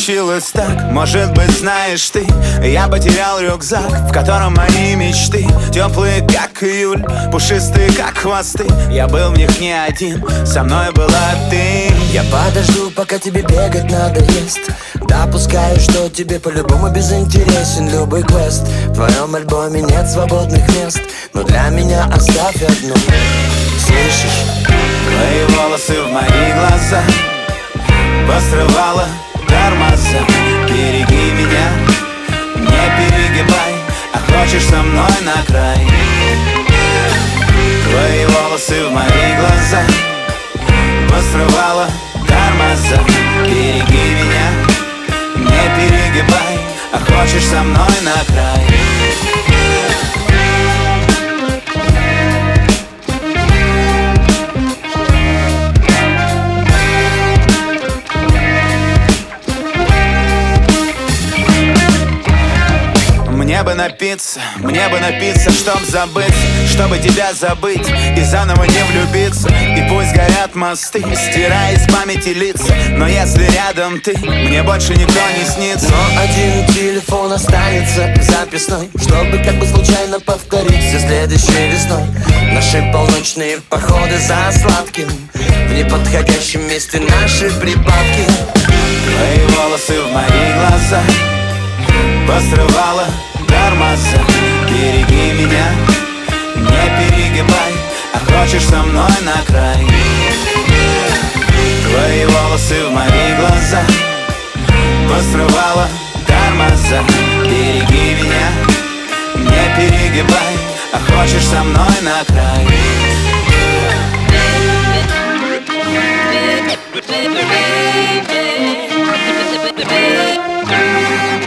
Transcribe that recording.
случилось так? Может быть, знаешь ты, я потерял рюкзак, в котором мои мечты. Теплые, как июль, пушистые, как хвосты. Я был в них не один, со мной была ты. Я подожду, пока тебе бегать надоест. Допускаю, что тебе по-любому безинтересен любой квест. В твоем альбоме нет свободных мест, но для меня оставь одну. Слышишь? Твои волосы в мои глаза посрывала тормоза. Береги меня, не перегибай, а хочешь со мной на край. Твои волосы в мои глаза посрывала тормоза. Береги меня, не перегибай, а хочешь со мной на край. Мне бы напиться, чтоб забыть, чтобы тебя забыть и заново не влюбиться. И пусть горят мосты, стирая из памяти лица, но если рядом ты, мне больше никто не снится. Но один телефон останется в записной, чтобы как бы случайно повторить все следующей весной. Наши полночные походы за сладким, в неподходящем месте наши припадки. Твои волосы в мои глаза посрывала тормоза. Береги меня, не перегибай, а хочешь со мной на край. Твои волосы в мои глаза посрывала тормоза. Береги меня, не перегибай, а хочешь со мной на край. Baby, baby, baby, baby, baby.